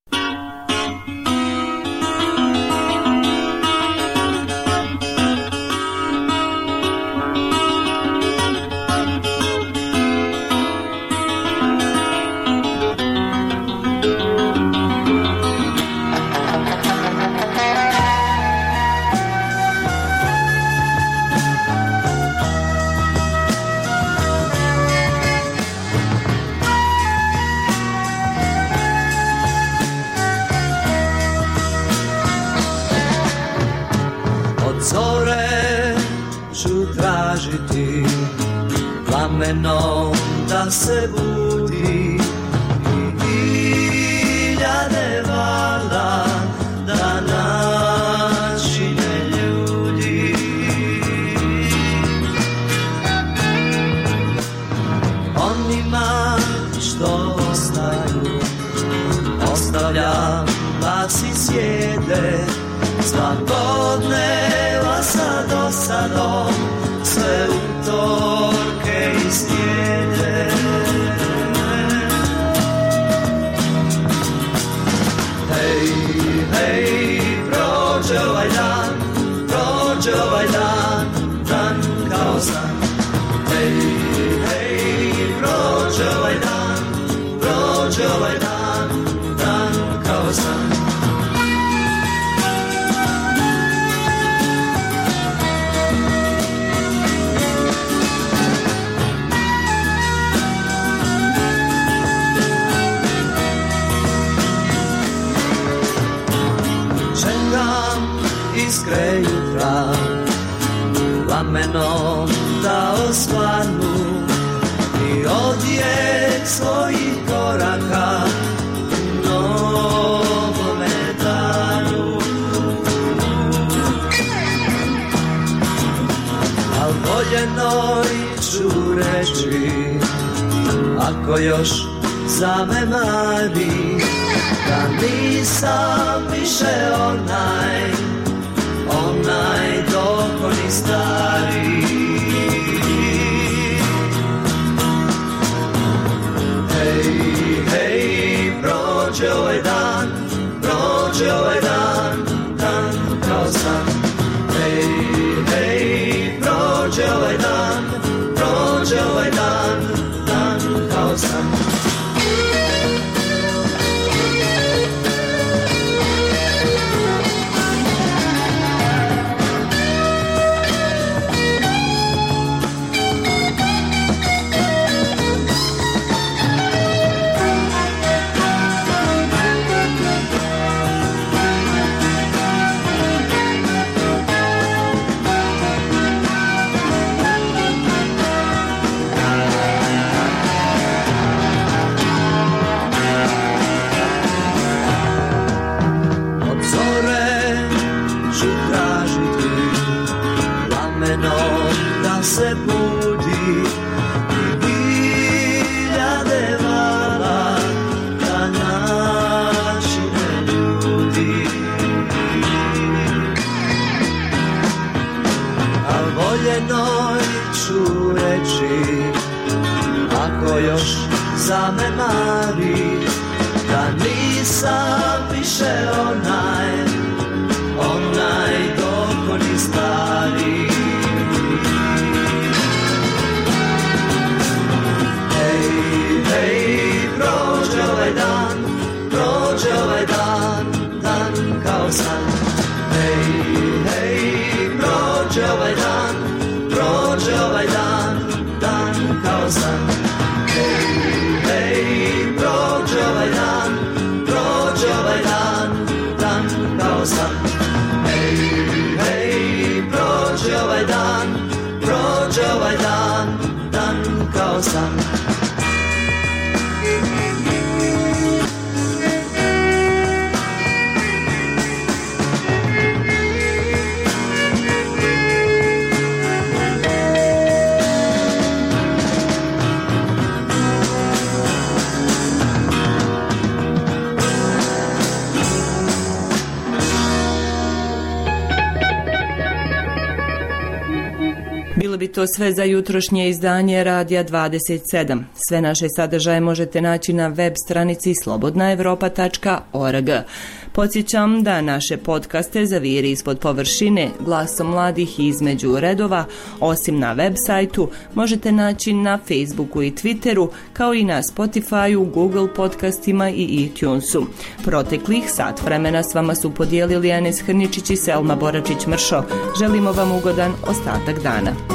Plamenom da se budi i hiljade vala da načine ljudi. Onima što ostaju ostavljam vas i sjede svakodneva sa dosadom sve utorke i srijede. Hej, hej, prođe ovaj dan, prođe ovaj dan, dan kao san. Hej, hej, prođe ovaj dan, prođe ovaj dan, dan kao san. Iskre jutra plamenom da osvanu i odjek svojih koraka novome danu. Al voljenoj ću reći, ako još za me mani, da nisam više onaj, onaj dokoni stari. Hej, hej, prođe se budi i hiljade vala da načine ljudi. A voljenoj ću reći, ako još zanemari, da nisam više onaj, onaj dokoni stari. Hej, hej, prođe ovaj dan, prođe ovaj dan, dan kao san. Hej, hej, prođe ovaj dan, prođe ovaj dan, dan kao san. Hej, hej, prođe ovaj dan, prođe ovaj dan, dan kao san. Hej, hej, prođe ovaj dan, prođe ovaj dan, dan kao san. Bilo bi to sve za jutrošnje izdanje Radija dvadeset sedam. Sve naše sadržaje možete naći na web stranici slobodna evropa tačka org. Podsjećam da naše podcaste Zaviri ispod površine, Glasom mladih i Između redova, osim na web sajtu, možete naći na Facebooku i Twitteru, kao i na Spotifyu, Google podcastima i iTunesu. Proteklih sat vremena s vama su podijelili Enes Hrničić i Selma Boračić-Mršo. Želimo vam ugodan ostatak dana.